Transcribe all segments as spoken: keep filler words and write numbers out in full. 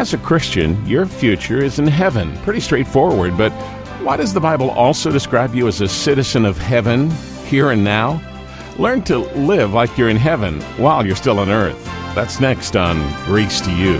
As a Christian, your future is in heaven. Pretty straightforward, but why does the Bible also describe you as a citizen of heaven, here and now? Learn to live like you're in heaven while you're still on earth. That's next on Grace to You.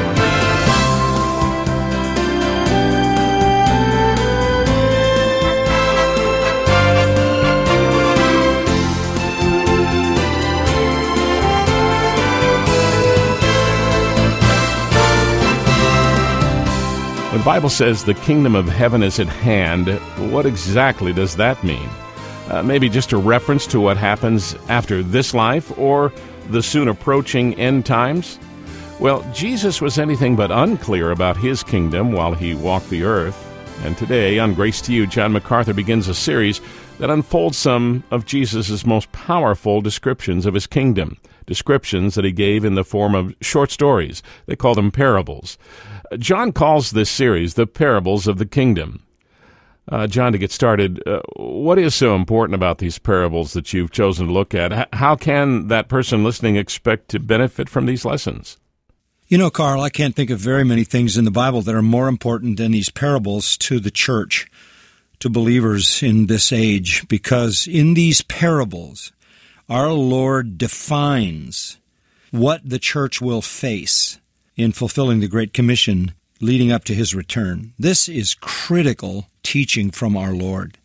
When the Bible says the kingdom of heaven is at hand, what exactly does that mean? Uh, maybe just a reference to what happens after this life or the soon approaching end times? Well, Jesus was anything but unclear about his kingdom while he walked the earth. And today, on Grace to You, John MacArthur begins a series that unfolds some of Jesus' most powerful descriptions of his kingdom, descriptions that he gave in the form of short stories. They call them parables. John calls this series the Parables of the Kingdom. Uh, John, to get started, uh, what is so important about these parables that you've chosen to look at? H- how can that person listening expect to benefit from these lessons? You know, Carl, I can't think of very many things in the Bible that are more important than these parables to the church, to believers in this age, because in these parables, our Lord defines what the church will face in fulfilling the Great Commission leading up to his return. This is critical teaching from our Lord.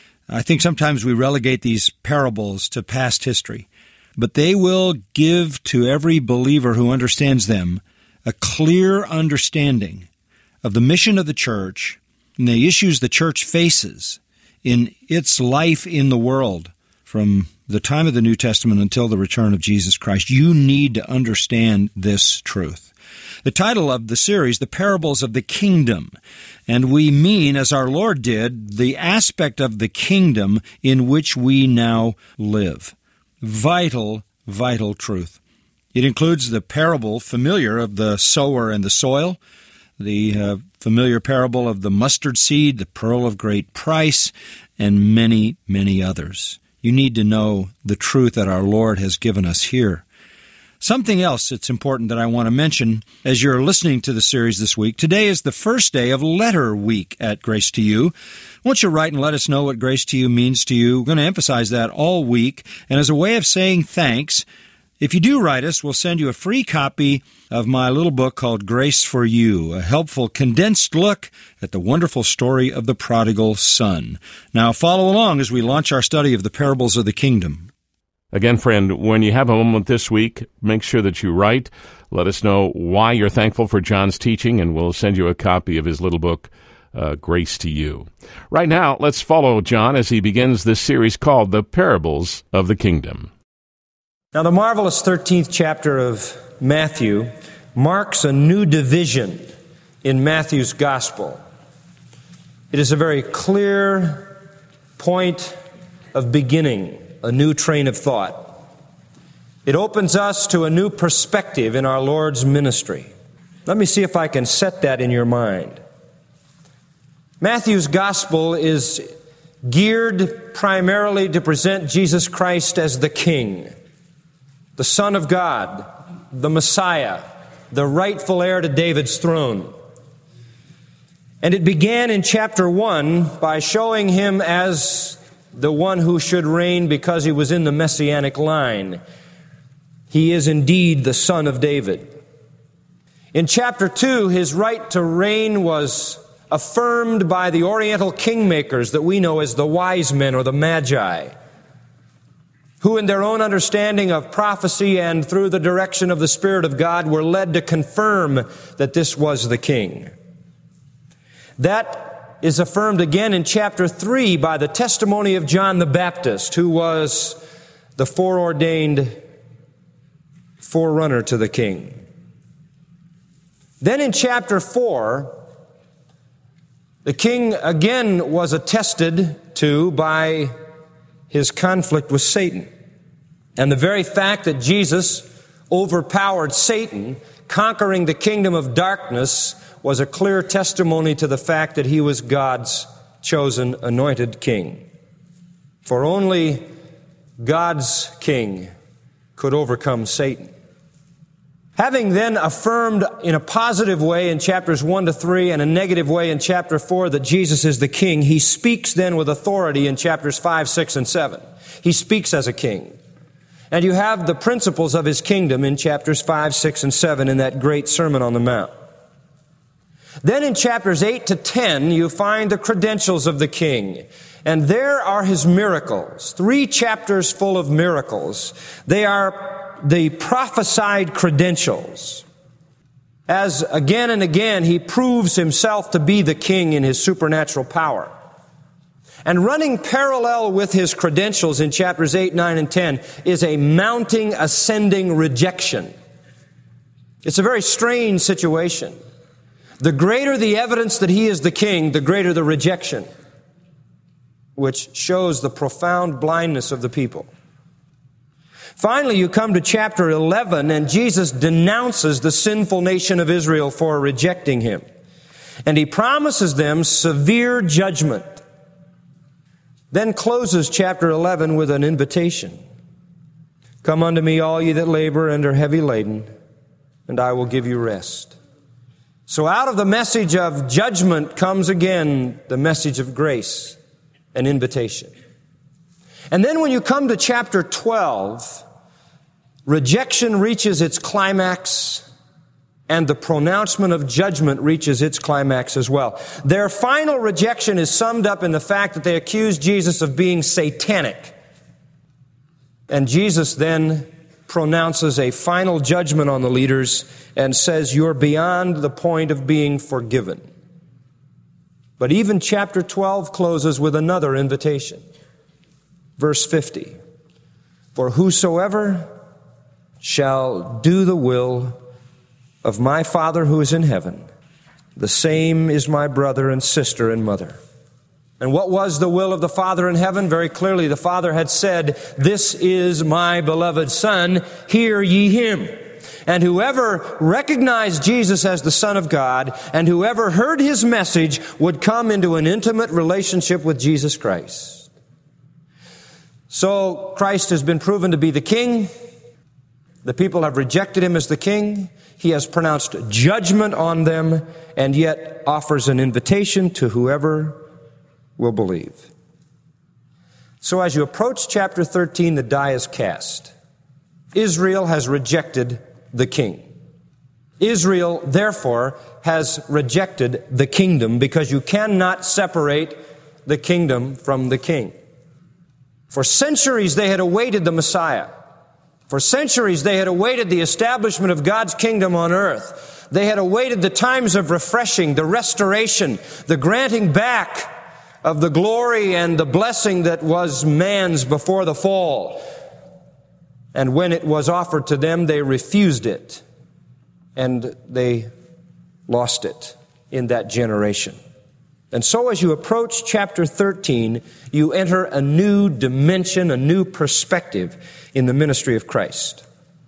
I think sometimes we relegate these parables to past history, but they will give to every believer who understands them a clear understanding of the mission of the church and the issues the church faces in its life in the world from the time of the New Testament until the return of Jesus Christ. You need to understand this truth. The title of the series, The Parables of the Kingdom, and we mean, as our Lord did, the aspect of the kingdom in which we now live. Vital, vital truth. It includes the parable familiar of the sower and the soil, the uh, familiar parable of the mustard seed, the pearl of great price, and many, many others. You need to know the truth that our Lord has given us here. Something else that's important that I want to mention as you're listening to the series this week. Today is the first day of Letter Week at Grace to You. Won't you write and let us know what Grace to You means to you? We're going to emphasize that all week. And as a way of saying thanks, if you do write us, we'll send you a free copy of my little book called Grace for You, a helpful condensed look at the wonderful story of the prodigal son. Now follow along as we launch our study of the parables of the kingdom. Again, friend, when you have a moment this week, make sure that you write. Let us know why you're thankful for John's teaching, and we'll send you a copy of his little book, uh, Grace to You. Right now, let's follow John as he begins this series called The Parables of the Kingdom. Now, the marvelous thirteenth chapter of Matthew marks a new division in Matthew's gospel. It is a very clear point of beginning, a new train of thought. It opens us to a new perspective in our Lord's ministry. Let me see if I can set that in your mind. Matthew's gospel is geared primarily to present Jesus Christ as the King, the Son of God, the Messiah, the rightful heir to David's throne. And it began in chapter one by showing him as the one who should reign because he was in the messianic line. He is indeed the Son of David. In chapter two, his right to reign was affirmed by the Oriental kingmakers that we know as the wise men or the Magi, who in their own understanding of prophecy and through the direction of the Spirit of God were led to confirm that this was the king. That is affirmed again in chapter three by the testimony of John the Baptist, who was the foreordained forerunner to the king. Then in chapter four, the king again was attested to by his conflict with Satan. And the very fact that Jesus overpowered Satan, conquering the kingdom of darkness, was a clear testimony to the fact that he was God's chosen, anointed king. For only God's king could overcome Satan. Having then affirmed in a positive way in chapters one to three and a negative way in chapter four that Jesus is the king, he speaks then with authority in chapters five, six, and seven. He speaks as a king. And you have the principles of his kingdom in chapters five, six, and seven in that great Sermon on the Mount. Then in chapters eight to ten, you find the credentials of the king. And there are his miracles. Three chapters full of miracles. They are the prophesied credentials. As again and again he proves himself to be the king in his supernatural power. And running parallel with his credentials in chapters eight, nine, and ten is a mounting, ascending rejection. It's a very strange situation. The greater the evidence that he is the king, the greater the rejection, which shows the profound blindness of the people. Finally, you come to chapter eleven, and Jesus denounces the sinful nation of Israel for rejecting him. And he promises them severe judgment. Then closes chapter eleven with an invitation. Come unto me, all ye that labor and are heavy laden, and I will give you rest. So out of the message of judgment comes again the message of grace, an invitation. And then when you come to chapter twelve, rejection reaches its climax, and the pronouncement of judgment reaches its climax as well. Their final rejection is summed up in the fact that they accuse Jesus of being satanic. And Jesus then pronounces a final judgment on the leaders and says, you're beyond the point of being forgiven. But even chapter twelve closes with another invitation. Verse fifty, for whosoever shall do the will of my Father who is in heaven, the same is my brother and sister and mother. And what was the will of the Father in heaven? Very clearly, the Father had said, this is my beloved Son, hear ye him. And whoever recognized Jesus as the Son of God and whoever heard his message would come into an intimate relationship with Jesus Christ. So Christ has been proven to be the King. The people have rejected him as the King. He has pronounced judgment on them and yet offers an invitation to whoever will believe. So as you approach chapter thirteen, the die is cast. Israel has rejected the king. Israel, therefore, has rejected the kingdom because you cannot separate the kingdom from the king. For centuries they had awaited the Messiah. For centuries they had awaited the establishment of God's kingdom on earth. They had awaited the times of refreshing, the restoration, the granting back of the glory and the blessing that was man's before the fall. And when it was offered to them, they refused it. And they lost it in that generation. And so as you approach chapter thirteen, you enter a new dimension, a new perspective in the ministry of Christ.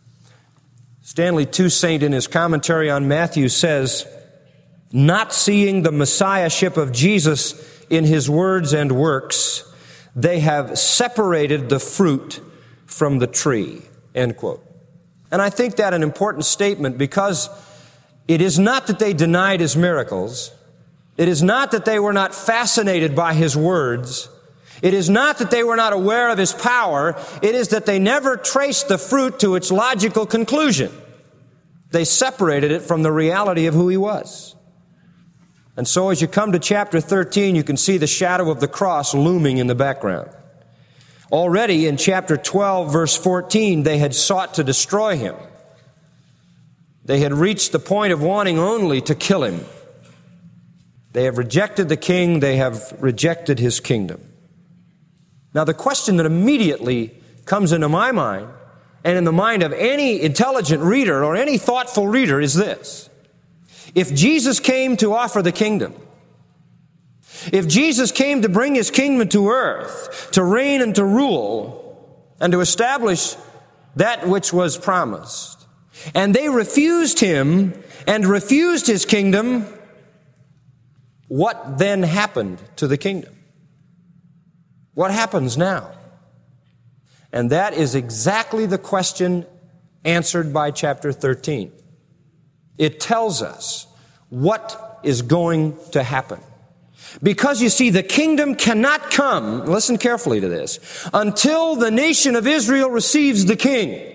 Stanley Toussaint, in his commentary on Matthew, says, not seeing the messiahship of Jesus in his words and works, they have separated the fruit from the tree, end quote. And I think that an important statement because it is not that they denied his miracles. It is not that they were not fascinated by his words. It is not that they were not aware of his power. It is that they never traced the fruit to its logical conclusion. They separated it from the reality of who he was. And so as you come to chapter thirteen, you can see the shadow of the cross looming in the background. Already in chapter twelve, verse fourteen, they had sought to destroy him. They had reached the point of wanting only to kill him. They have rejected the king. They have rejected his kingdom. Now, the question that immediately comes into my mind and in the mind of any intelligent reader or any thoughtful reader is this. If Jesus came to offer the kingdom, if Jesus came to bring his kingdom to earth, to reign and to rule, and to establish that which was promised, and they refused him and refused his kingdom, what then happened to the kingdom? What happens now? And that is exactly the question answered by chapter thirteen. It tells us what is going to happen. Because you see, the kingdom cannot come, listen carefully to this, until the nation of Israel receives the king.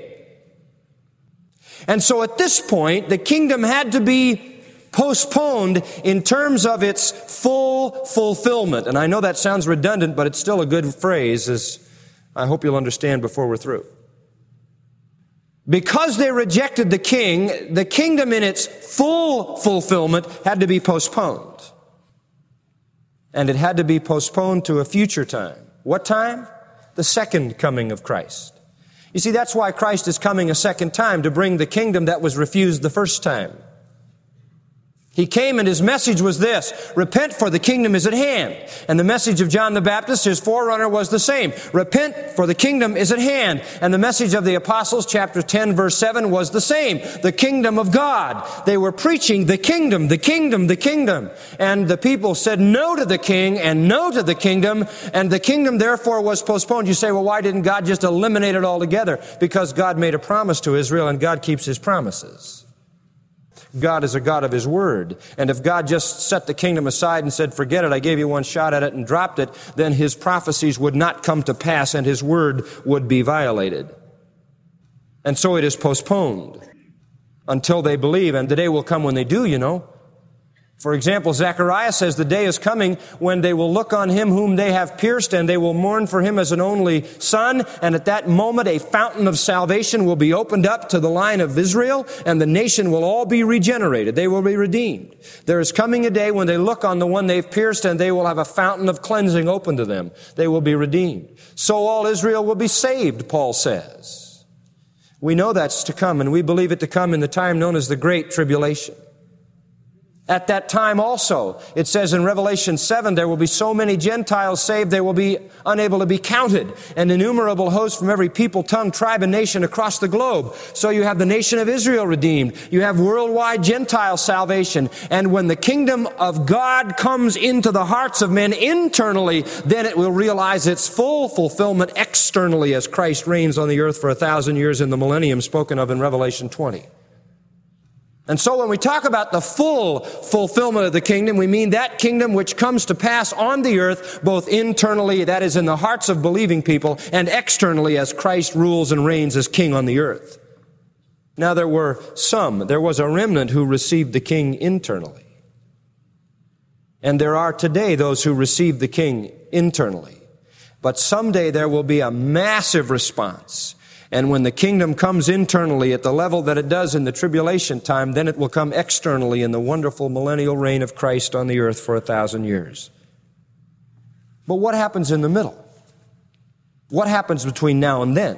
And so at this point, the kingdom had to be postponed in terms of its full fulfillment. And I know that sounds redundant, but it's still a good phrase, as I hope you'll understand before we're through. Because they rejected the king, the kingdom in its full fulfillment had to be postponed. And it had to be postponed to a future time. What time? The second coming of Christ. You see, that's why Christ is coming a second time, to bring the kingdom that was refused the first time. He came and his message was this: repent, for the kingdom is at hand. And the message of John the Baptist, his forerunner, was the same. Repent, for the kingdom is at hand. And the message of the apostles, chapter ten, verse seven, was the same. The kingdom of God. They were preaching the kingdom, the kingdom, the kingdom. And the people said no to the king and no to the kingdom. And the kingdom therefore was postponed. You say, well, why didn't God just eliminate it altogether? Because God made a promise to Israel, and God keeps his promises. God is a God of his word. And if God just set the kingdom aside and said, forget it, I gave you one shot at it, and dropped it, then his prophecies would not come to pass and his word would be violated. And so it is postponed until they believe. And the day will come when they do, you know. For example, Zechariah says the day is coming when they will look on him whom they have pierced, and they will mourn for him as an only son. And at that moment, a fountain of salvation will be opened up to the line of Israel, and the nation will all be regenerated. They will be redeemed. There is coming a day when they look on the one they've pierced, and they will have a fountain of cleansing open to them. They will be redeemed. So all Israel will be saved, Paul says. We know that's to come, and we believe it to come in the time known as the Great Tribulation. At that time also, it says in Revelation seven, there will be so many Gentiles saved, they will be unable to be counted. An innumerable host from every people, tongue, tribe, and nation across the globe. So you have the nation of Israel redeemed. You have worldwide Gentile salvation. And when the kingdom of God comes into the hearts of men internally, then it will realize its full fulfillment externally as Christ reigns on the earth for a thousand years in the millennium spoken of in Revelation twenty. And so when we talk about the full fulfillment of the kingdom, we mean that kingdom which comes to pass on the earth, both internally, that is in the hearts of believing people, and externally as Christ rules and reigns as king on the earth. Now there were some, there was a remnant who received the king internally. And there are today those who receive the king internally. But someday there will be a massive response. And when the kingdom comes internally at the level that it does in the tribulation time, then it will come externally in the wonderful millennial reign of Christ on the earth for a thousand years. But what happens in the middle? What happens between now and then?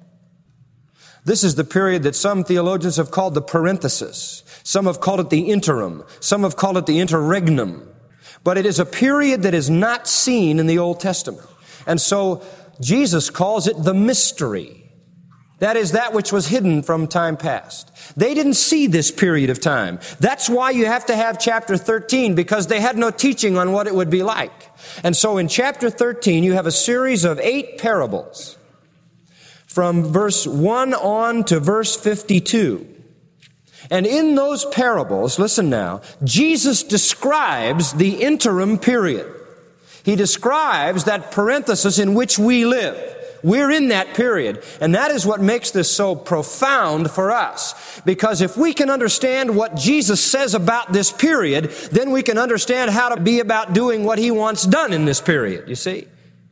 This is the period that some theologians have called the parenthesis. Some have called it the interim. Some have called it the interregnum. But it is a period that is not seen in the Old Testament. And so Jesus calls it the mystery. That is that which was hidden from time past. They didn't see this period of time. That's why you have to have chapter thirteen, because they had no teaching on what it would be like. And so in chapter thirteen, you have a series of eight parables from verse one on to verse fifty-two. And in those parables, listen now, Jesus describes the interim period. He describes that parenthesis in which we live. We're in that period. And that is what makes this so profound for us. Because if we can understand what Jesus says about this period, then we can understand how to be about doing what he wants done in this period, you see.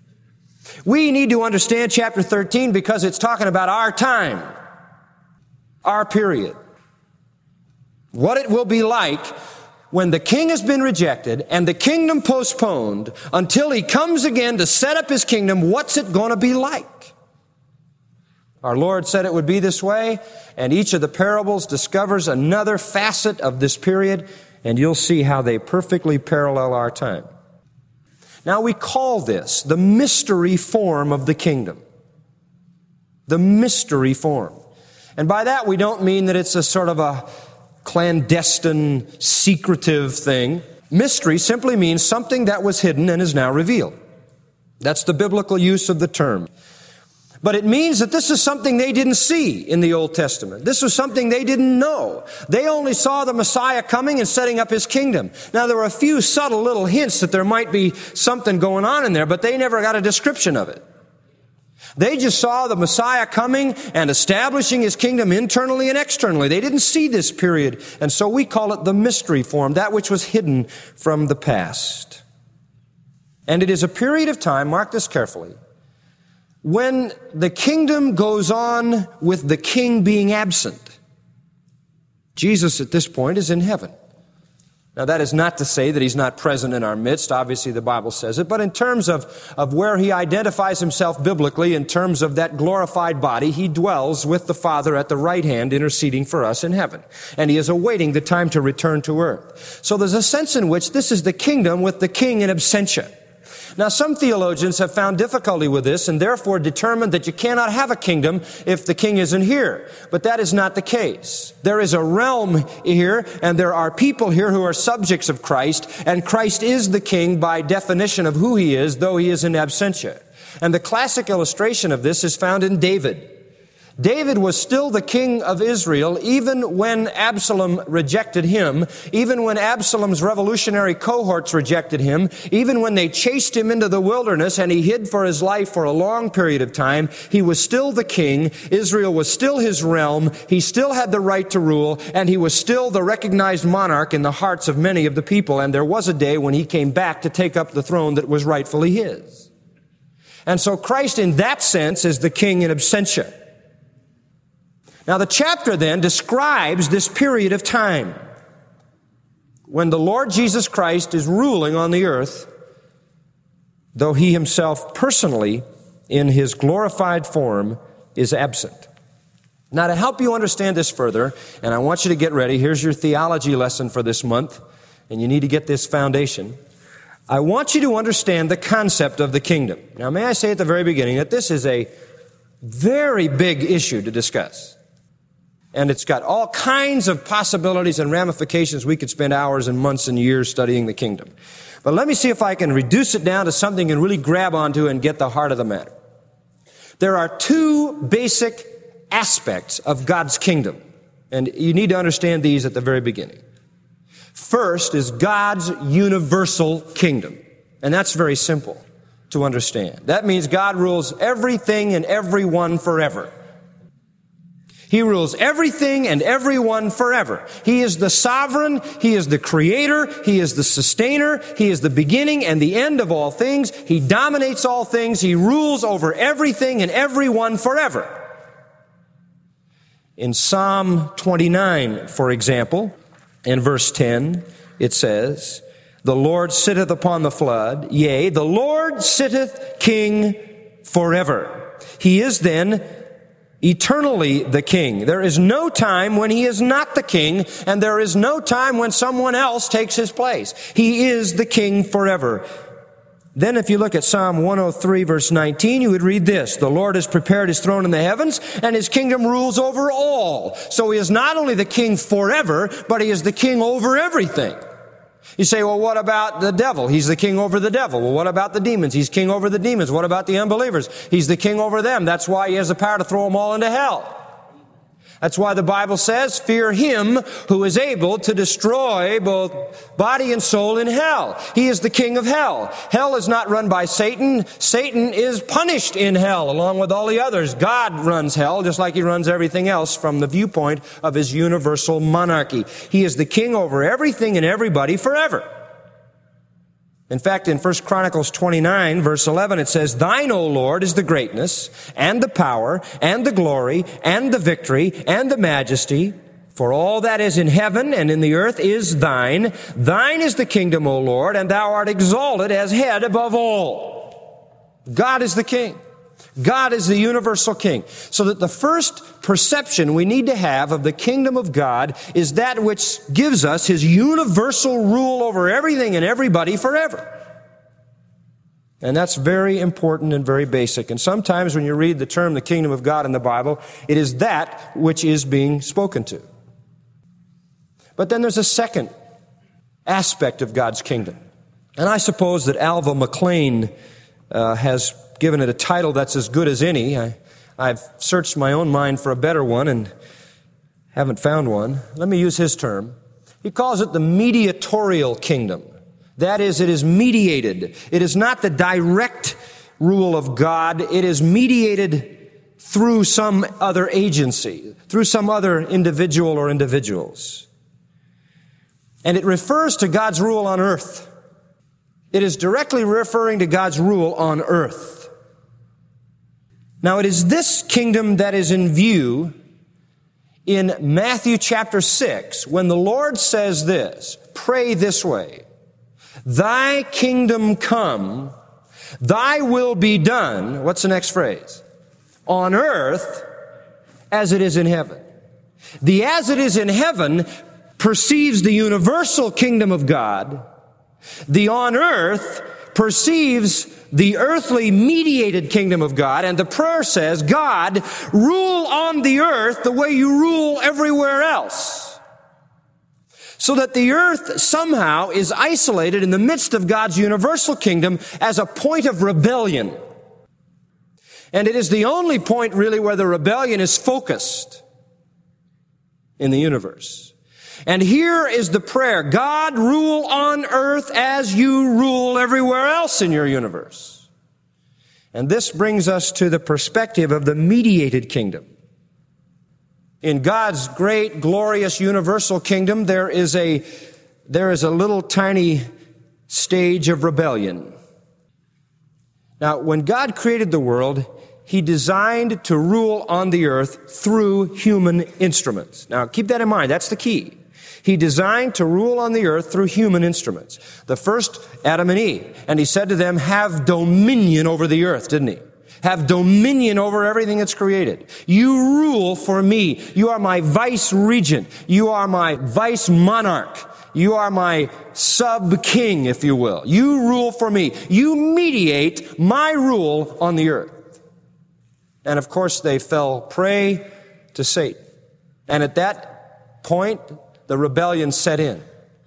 We need to understand chapter thirteen because it's talking about our time, our period. What it will be like when the king has been rejected and the kingdom postponed until he comes again to set up his kingdom. What's it going to be like? Our Lord said it would be this way, and each of the parables discovers another facet of this period, and you'll see how they perfectly parallel our time. Now we call this the mystery form of the kingdom. The mystery form. And by that we don't mean that it's a sort of a clandestine, secretive thing. Mystery simply means something that was hidden and is now revealed. That's the biblical use of the term. But it means that this is something they didn't see in the Old Testament. This was something they didn't know. They only saw the Messiah coming and setting up his kingdom. Now, there were a few subtle little hints that there might be something going on in there, but they never got a description of it. They just saw the Messiah coming and establishing his kingdom internally and externally. They didn't see this period, and so we call it the mystery form, that which was hidden from the past. And it is a period of time, mark this carefully, when the kingdom goes on with the king being absent. Jesus at this point is in heaven. Now, that is not to say that he's not present in our midst. Obviously, the Bible says it. But in terms of, of where he identifies himself biblically, in terms of that glorified body, he dwells with the Father at the right hand, interceding for us in heaven. And he is awaiting the time to return to earth. So there's a sense in which this is the kingdom with the king in absentia. Now, some theologians have found difficulty with this and therefore determined that you cannot have a kingdom if the king isn't here. But that is not the case. There is a realm here, and there are people here who are subjects of Christ, and Christ is the king by definition of who he is, though he is in absentia. And the classic illustration of this is found in David. David was still the king of Israel even when Absalom rejected him, even when Absalom's revolutionary cohorts rejected him, even when they chased him into the wilderness and he hid for his life for a long period of time. He was still the king. Israel was still his realm. He still had the right to rule, and he was still the recognized monarch in the hearts of many of the people. And there was a day when he came back to take up the throne that was rightfully his. And so Christ in that sense is the king in absentia. Now, the chapter then describes this period of time when the Lord Jesus Christ is ruling on the earth, though he himself personally, in his glorified form, is absent. Now, to help you understand this further, and I want you to get ready, here's your theology lesson for this month, and you need to get this foundation. I want you to understand the concept of the kingdom. Now, may I say at the very beginning that this is a very big issue to discuss. And it's got all kinds of possibilities and ramifications. We could spend hours and months and years studying the kingdom. But let me see if I can reduce it down to something and really grab onto and get the heart of the matter. There are two basic aspects of God's kingdom. And you need to understand these at the very beginning. First is God's universal kingdom. And that's very simple to understand. That means God rules everything and everyone forever. He rules everything and everyone forever. He is the sovereign. He is the creator. He is the sustainer. He is the beginning and the end of all things. He dominates all things. He rules over everything and everyone forever. In Psalm twenty-nine, for example, in verse ten, it says, "The Lord sitteth upon the flood. Yea, the Lord sitteth king forever. He is then eternally the king. There is no time when he is not the king, and there is no time when someone else takes his place. He is the king forever." Then if you look at Psalm one oh three, verse nineteen, you would read this: "The Lord has prepared his throne in the heavens, and his kingdom rules over all." So he is not only the king forever, but he is the king over everything. You say, well, what about the devil? He's the king over the devil. Well, what about the demons? He's king over the demons. What about the unbelievers? He's the king over them. That's why he has the power to throw them all into hell. That's why the Bible says, "Fear him who is able to destroy both body and soul in hell." He is the king of hell. Hell is not run by Satan. Satan is punished in hell along with all the others. God runs hell just like he runs everything else from the viewpoint of his universal monarchy. He is the king over everything and everybody forever. In fact, in First Chronicles twenty-nine, verse eleven, it says, "Thine, O Lord, is the greatness, and the power, and the glory, and the victory, and the majesty. For all that is in heaven and in the earth is thine. Thine is the kingdom, O Lord, and thou art exalted as head above all." God is the king. God is the universal king. So that the first perception we need to have of the kingdom of God is that which gives us his universal rule over everything and everybody forever. And that's very important and very basic. And sometimes when you read the term the kingdom of God in the Bible, it is that which is being spoken to. But then there's a second aspect of God's kingdom. And I suppose that Alva McLean uh, has given it a title that's as good as any. I, I've searched my own mind for a better one and haven't found one. Let me use his term. He calls it the mediatorial kingdom. That is, it is mediated. It is not the direct rule of God. It is mediated through some other agency, through some other individual or individuals. And it refers to God's rule on earth. It is directly referring to God's rule on earth. Now, it is this kingdom that is in view in Matthew chapter six, when the Lord says this, pray this way, thy kingdom come, thy will be done. What's the next phrase? On earth as it is in heaven. The as it is in heaven perceives the universal kingdom of God. The on earth perceives the earthly mediated kingdom of God. And the prayer says, God, rule on the earth the way you rule everywhere else. So that the earth somehow is isolated in the midst of God's universal kingdom as a point of rebellion. And it is the only point really where the rebellion is focused in the universe. And here is the prayer, God, rule on earth as you rule everywhere else in your universe. And this brings us to the perspective of the mediated kingdom. In God's great, glorious, universal kingdom, there is a, there is a little tiny stage of rebellion. Now, when God created the world, He designed to rule on the earth through human instruments. Now, keep that in mind. That's the key. He designed to rule on the earth through human instruments. The first, Adam and Eve. And He said to them, have dominion over the earth, didn't He? Have dominion over everything that's created. You rule for me. You are my vice regent. You are my vice monarch. You are my sub-king, if you will. You rule for me. You mediate my rule on the earth. And of course, they fell prey to Satan. And at that point, the rebellion set in.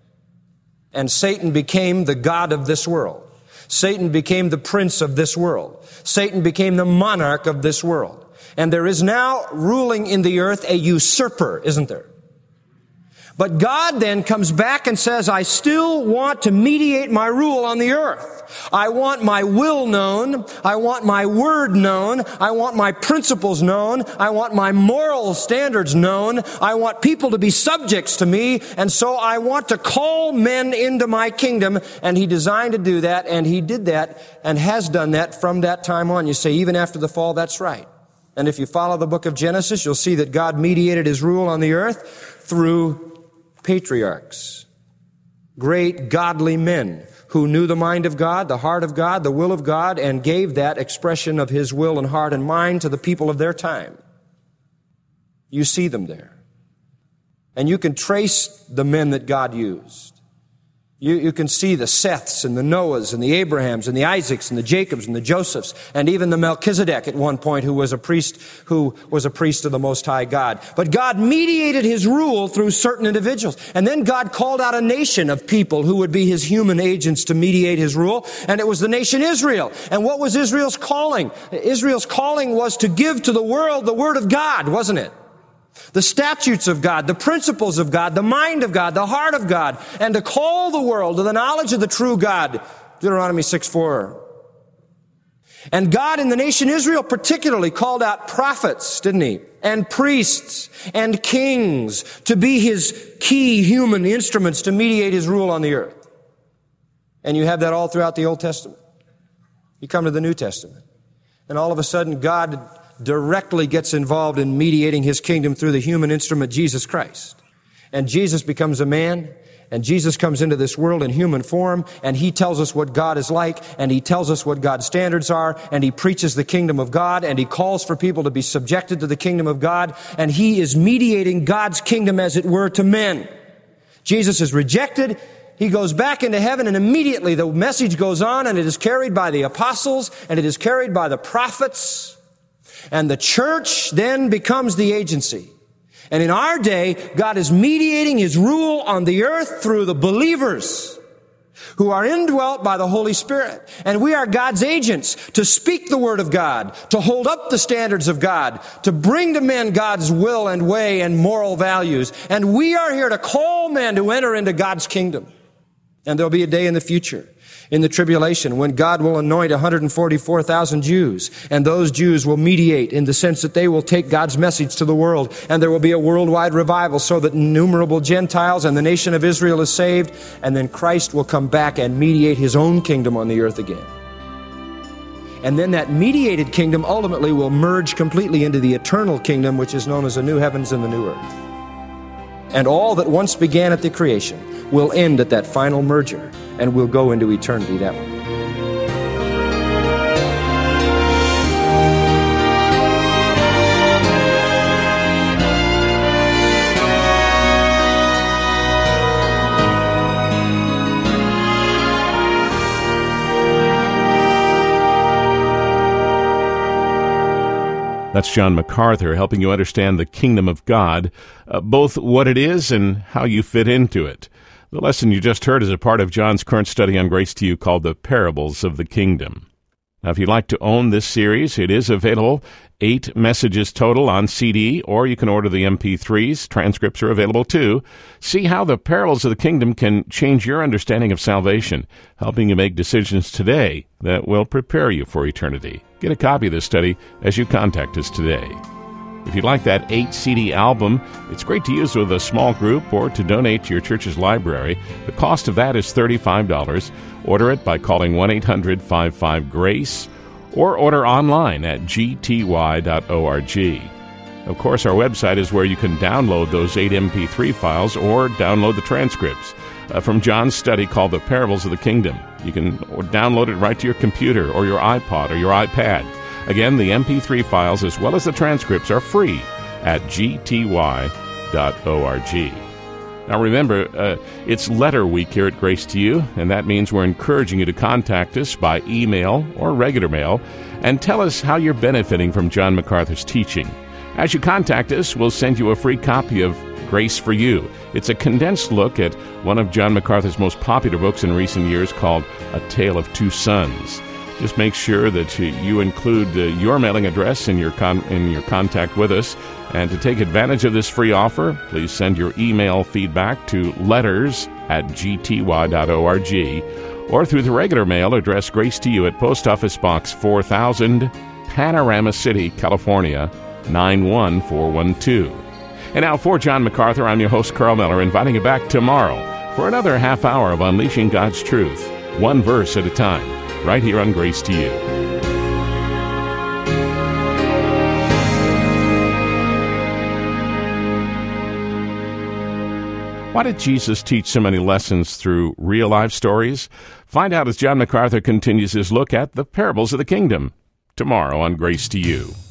And Satan became the god of this world. Satan became the prince of this world. Satan became the monarch of this world. And there is now ruling in the earth a usurper, isn't there? But God then comes back and says, I still want to mediate my rule on the earth. I want my will known. I want my word known. I want my principles known. I want my moral standards known. I want people to be subjects to me. And so I want to call men into my kingdom. And He designed to do that. And He did that and has done that from that time on. You say, even after the fall, that's right. And if you follow the book of Genesis, you'll see that God mediated His rule on the earth through patriarchs, great godly men who knew the mind of God, the heart of God, the will of God, and gave that expression of His will and heart and mind to the people of their time. You see them there. And you can trace the men that God used. You, you can see the Seths and the Noahs and the Abrahams and the Isaacs and the Jacobs and the Josephs and even the Melchizedek at one point who was a priest, who was a priest of the Most High God. But God mediated His rule through certain individuals. And then God called out a nation of people who would be His human agents to mediate His rule. And it was the nation Israel. And what was Israel's calling? Israel's calling was to give to the world the Word of God, wasn't it? The statutes of God, the principles of God, the mind of God, the heart of God, and to call the world to the knowledge of the true God. Deuteronomy six four. And God in the nation Israel particularly called out prophets, didn't He? And priests and kings to be His key human instruments to mediate His rule on the earth. And you have that all throughout the Old Testament. You come to the New Testament, and all of a sudden God directly gets involved in mediating His kingdom through the human instrument, Jesus Christ. And Jesus becomes a man, and Jesus comes into this world in human form, and He tells us what God is like, and He tells us what God's standards are, and He preaches the kingdom of God, and He calls for people to be subjected to the kingdom of God, and He is mediating God's kingdom, as it were, to men. Jesus is rejected. He goes back into heaven, and immediately the message goes on, and it is carried by the apostles, and it is carried by the prophets. And the church then becomes the agency. And in our day, God is mediating His rule on the earth through the believers, who are indwelt by the Holy Spirit. And we are God's agents to speak the Word of God, to hold up the standards of God, to bring to men God's will and way and moral values. And we are here to call men to enter into God's kingdom. And there'll be a day in the future, in the tribulation, when God will anoint one hundred forty-four thousand Jews, and those Jews will mediate in the sense that they will take God's message to the world, and there will be a worldwide revival so that innumerable Gentiles and the nation of Israel is saved, and then Christ will come back and mediate His own kingdom on the earth again. And then that mediated kingdom ultimately will merge completely into the eternal kingdom, which is known as the new heavens and the new earth. And all that once began at the creation will end at that final merger, and will go into eternity that way. That's John MacArthur helping you understand the kingdom of God, uh, both what it is and how you fit into it. The lesson you just heard is a part of John's current study on Grace to You called The Parables of the Kingdom. Now, if you'd like to own this series, it is available, eight messages total on C D, or you can order the M P threes. Transcripts are available too. See how the parables of the kingdom can change your understanding of salvation, helping you make decisions today that will prepare you for eternity. Get a copy of this study as you contact us today. If you'd like that eight C D album, it's great to use with a small group or to donate to your church's library. The cost of that is thirty-five dollars. Order it by calling one eight hundred five five GRACE or order online at g t y dot org. Of course, our website is where you can download those eight M P three files or download the transcripts uh, from John's study called The Parables of the Kingdom. You can download it right to your computer or your iPod or your iPad. Again, the M P three files as well as the transcripts are free at g t y dot org. Now remember, uh, it's letter week here at Grace to You, and that means we're encouraging you to contact us by email or regular mail and tell us how you're benefiting from John MacArthur's teaching. As you contact us, we'll send you a free copy of Grace for You. It's a condensed look at one of John MacArthur's most popular books in recent years called A Tale of Two Sons. Just make sure that you include uh, your mailing address in your con- in your contact with us. And to take advantage of this free offer, please send your email feedback to letters at g t y dot org or through the regular mail address Grace to You at Post Office Box four thousand, Panorama City, California, nine one four one two. And now for John MacArthur, I'm your host, Carl Miller, inviting you back tomorrow for another half hour of Unleashing God's Truth, one verse at a time, right here on Grace to You. Why did Jesus teach so many lessons through real-life stories? Find out as John MacArthur continues his look at the parables of the kingdom tomorrow on Grace to You.